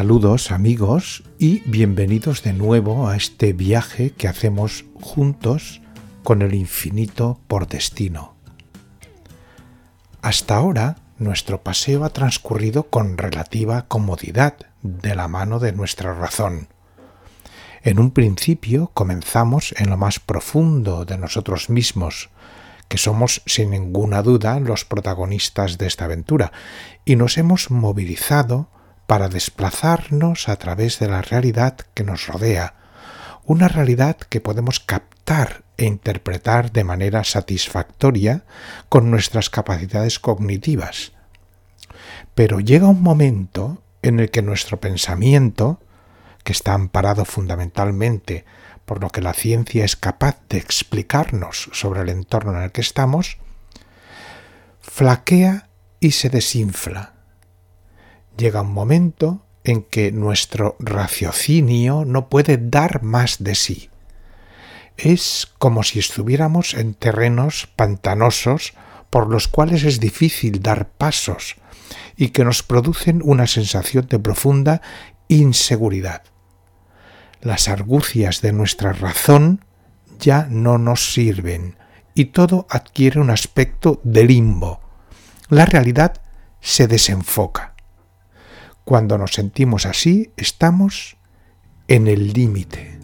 Saludos amigos y bienvenidos de nuevo a este viaje que hacemos juntos con el infinito por destino. Hasta ahora nuestro paseo ha transcurrido con relativa comodidad de la mano de nuestra razón. En un principio comenzamos en lo más profundo de nosotros mismos, que somos sin ninguna duda los protagonistas de esta aventura, y nos hemos movilizado para desplazarnos a través de la realidad que nos rodea, una realidad que podemos captar e interpretar de manera satisfactoria con nuestras capacidades cognitivas. Pero llega un momento en el que nuestro pensamiento, que está amparado fundamentalmente por lo que la ciencia es capaz de explicarnos sobre el entorno en el que estamos, flaquea y se desinfla. Llega un momento en que nuestro raciocinio no puede dar más de sí. Es como si estuviéramos en terrenos pantanosos por los cuales es difícil dar pasos y que nos producen una sensación de profunda inseguridad. Las argucias de nuestra razón ya no nos sirven y todo adquiere un aspecto de limbo. La realidad se desenfoca. Cuando nos sentimos así, estamos en el límite.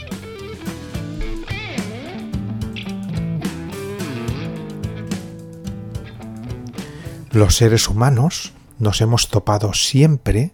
Los seres humanos nos hemos topado siempre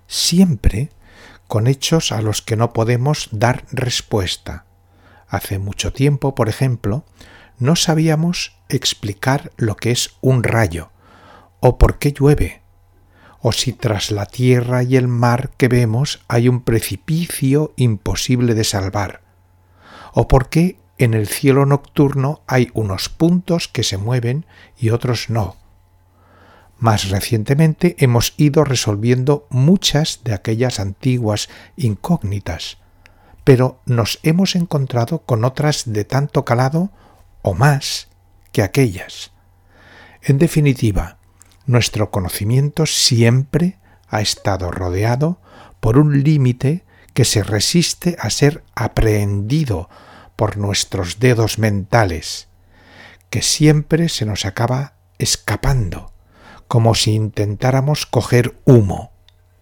con hechos a los que no podemos dar respuesta. Hace mucho tiempo, por ejemplo, no sabíamos explicar lo que es un rayo, o por qué llueve, o si tras la tierra y el mar que vemos hay un precipicio imposible de salvar, o por qué en el cielo nocturno hay unos puntos que se mueven y otros no. Más recientemente hemos ido resolviendo muchas de aquellas antiguas incógnitas, pero nos hemos encontrado con otras de tanto calado o más que aquellas. En definitiva, nuestro conocimiento siempre ha estado rodeado por un límite que se resiste a ser aprehendido por nuestros dedos mentales, que siempre se nos acaba escapando, como si intentáramos coger humo.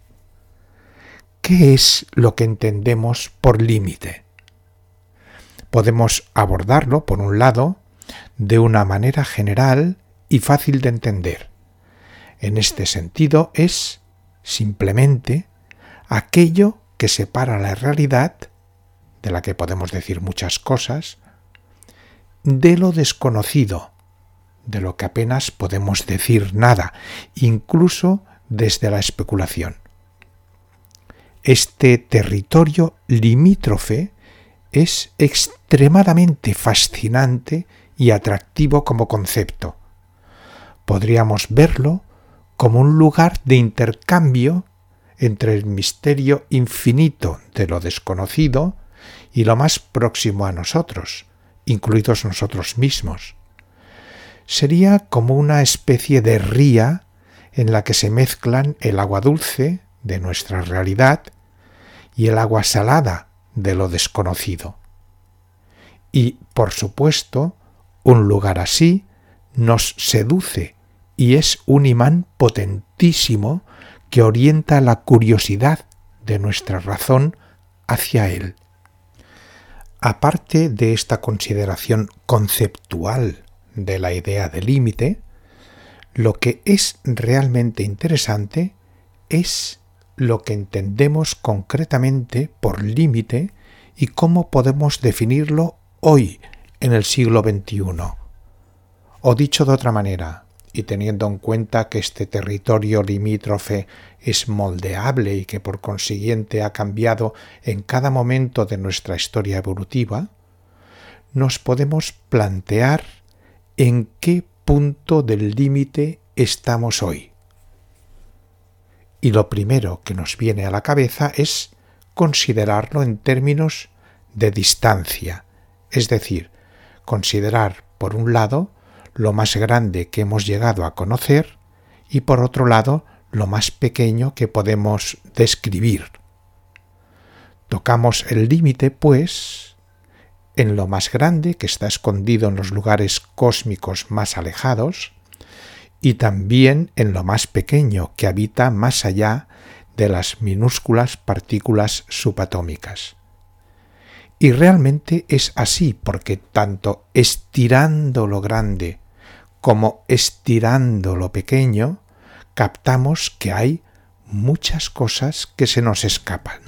¿Qué es lo que entendemos por límite? Podemos abordarlo, por un lado, de una manera general y fácil de entender. En este sentido es, simplemente, aquello que separa la realidad, de la que podemos decir muchas cosas, de lo desconocido, de lo que apenas podemos decir nada, incluso desde la especulación. Este territorio limítrofe es extremadamente fascinante y atractivo como concepto. Podríamos verlo como un lugar de intercambio entre el misterio infinito de lo desconocido y lo más próximo a nosotros, incluidos nosotros mismos. Sería como una especie de ría en la que se mezclan el agua dulce de nuestra realidad y el agua salada de lo desconocido. Y, por supuesto, un lugar así nos seduce y es un imán potentísimo que orienta la curiosidad de nuestra razón hacia él. Aparte de esta consideración conceptual de la idea de límite, lo que es realmente interesante es lo que entendemos concretamente por límite y cómo podemos definirlo hoy, en el siglo XXI. O dicho de otra manera, y teniendo en cuenta que este territorio limítrofe es moldeable y que por consiguiente ha cambiado en cada momento de nuestra historia evolutiva, nos podemos plantear en qué punto del límite estamos hoy. Y lo primero que nos viene a la cabeza es considerarlo en términos de distancia, es decir, considerar, por un lado, lo más grande que hemos llegado a conocer y, por otro lado, lo más pequeño que podemos describir. Tocamos el límite, pues, en lo más grande que está escondido en los lugares cósmicos más alejados y también en lo más pequeño que habita más allá de las minúsculas partículas subatómicas. Y realmente es así, porque tanto estirando lo grande como estirando lo pequeño, captamos que hay muchas cosas que se nos escapan.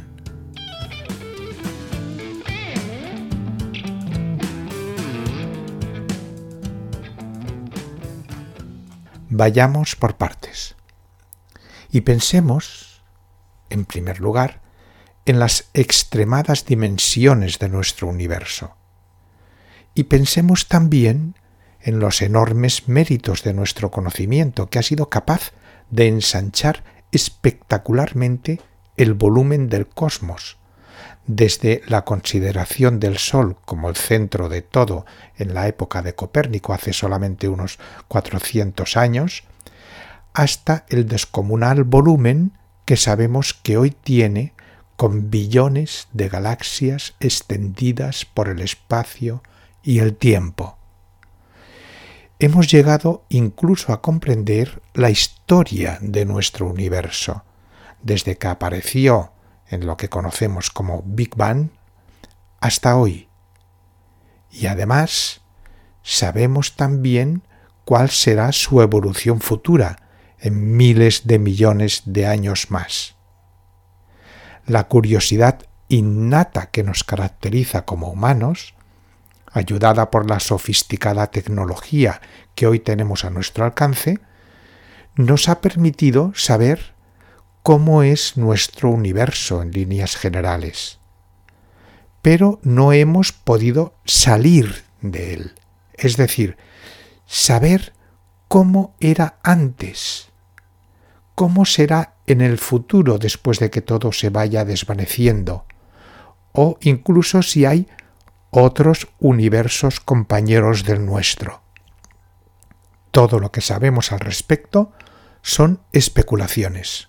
Vayamos por partes y pensemos, en primer lugar, en las extremadas dimensiones de nuestro universo. Y pensemos también en los enormes méritos de nuestro conocimiento, que ha sido capaz de ensanchar espectacularmente el volumen del cosmos, desde la consideración del Sol como el centro de todo en la época de Copérnico, hace solamente unos 400 años, hasta el descomunal volumen que sabemos que hoy tiene, con billones de galaxias extendidas por el espacio y el tiempo. Hemos llegado incluso a comprender la historia de nuestro universo, desde que apareció en lo que conocemos como Big Bang hasta hoy. Y además sabemos también cuál será su evolución futura en miles de millones de años más. La curiosidad innata que nos caracteriza como humanos, ayudada por la sofisticada tecnología que hoy tenemos a nuestro alcance, nos ha permitido saber cómo es nuestro universo en líneas generales. Pero no hemos podido salir de él, es decir, saber cómo era antes, cómo será en el futuro después de que todo se vaya desvaneciendo, o incluso si hay otros universos compañeros del nuestro. Todo lo que sabemos al respecto son especulaciones.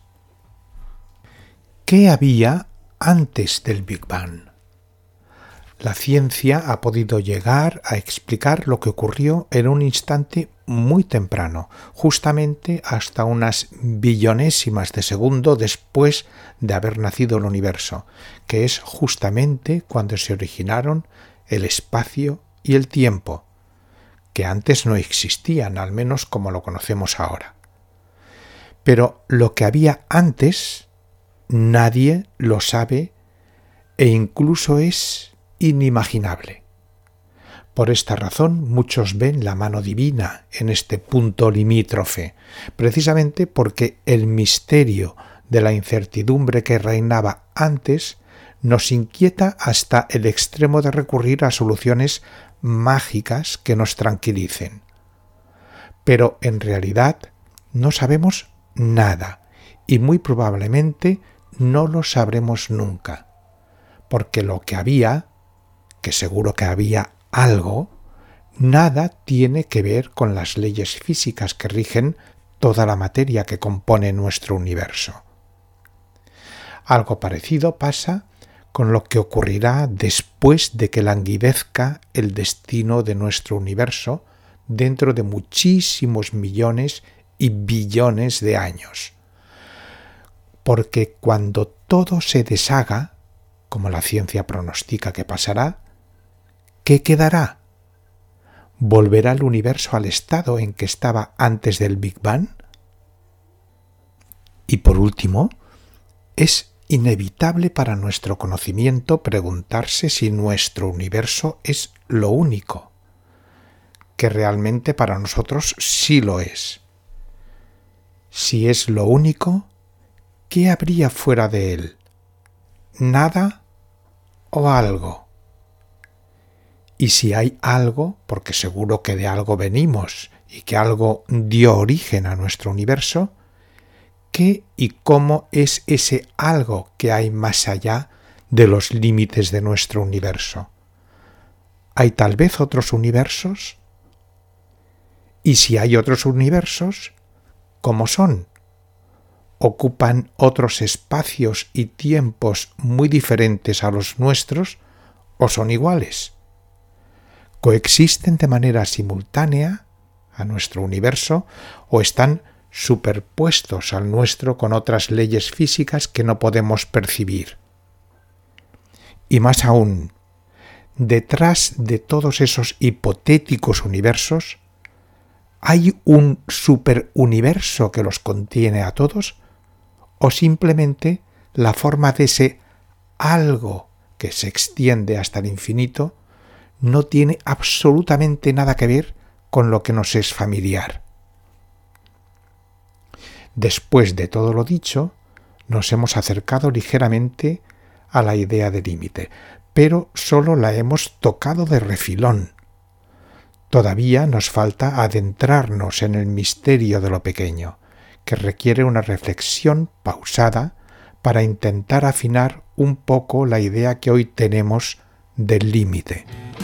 ¿Qué había antes del Big Bang? La ciencia ha podido llegar a explicar lo que ocurrió en un instante muy temprano, justamente hasta unas billonésimas de segundo después de haber nacido el universo, que es justamente cuando se originaron el espacio y el tiempo, que antes no existían, al menos como lo conocemos ahora. Pero lo que había antes, nadie lo sabe e incluso es inimaginable. Por esta razón, muchos ven la mano divina en este punto limítrofe, precisamente porque el misterio de la incertidumbre que reinaba antes nos inquieta hasta el extremo de recurrir a soluciones mágicas que nos tranquilicen. Pero en realidad no sabemos nada y muy probablemente no lo sabremos nunca, porque lo que había, que seguro que había algo, nada tiene que ver con las leyes físicas que rigen toda la materia que compone nuestro universo. Algo parecido pasa con lo que ocurrirá después de que languidezca el destino de nuestro universo dentro de muchísimos millones y billones de años. Porque cuando todo se deshaga, como la ciencia pronostica que pasará, ¿qué quedará? ¿Volverá el universo al estado en que estaba antes del Big Bang? Y por último, es inevitable para nuestro conocimiento preguntarse si nuestro universo es lo único, que realmente para nosotros sí lo es. Si es lo único, ¿qué habría fuera de él? ¿Nada o algo? Y si hay algo, porque seguro que de algo venimos y que algo dio origen a nuestro universo, ¿qué y cómo es ese algo que hay más allá de los límites de nuestro universo? ¿Hay tal vez otros universos? Y si hay otros universos, ¿cómo son? ocupan otros espacios y tiempos muy diferentes a los nuestros o son iguales. ¿Coexisten de manera simultánea a nuestro universo o están superpuestos al nuestro con otras leyes físicas que no podemos percibir? Y más aún, detrás de todos esos hipotéticos universos, ¿hay un superuniverso que los contiene a todos? ¿O simplemente la forma de ese algo que se extiende hasta el infinito no tiene absolutamente nada que ver con lo que nos es familiar? Después de todo lo dicho, nos hemos acercado ligeramente a la idea de límite, pero solo la hemos tocado de refilón. Todavía nos falta adentrarnos en el misterio de lo pequeño, que requiere una reflexión pausada para intentar afinar un poco la idea que hoy tenemos del límite.